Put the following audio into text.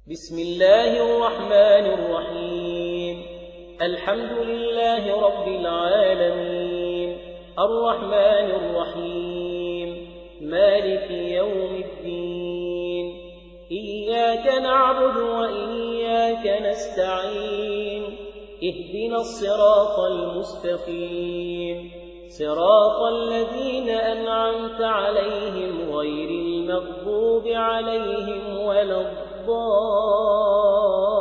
بسم الله الرحمن الرحيم الحمد لله رب العالمين الرحمن الرحيم مالك يوم الدين إياك نعبد وإياك نستعين اهدنا الصراط المستقيم صراط الذين أنعمت عليهم غير المغضوب عليهم ولا الضالين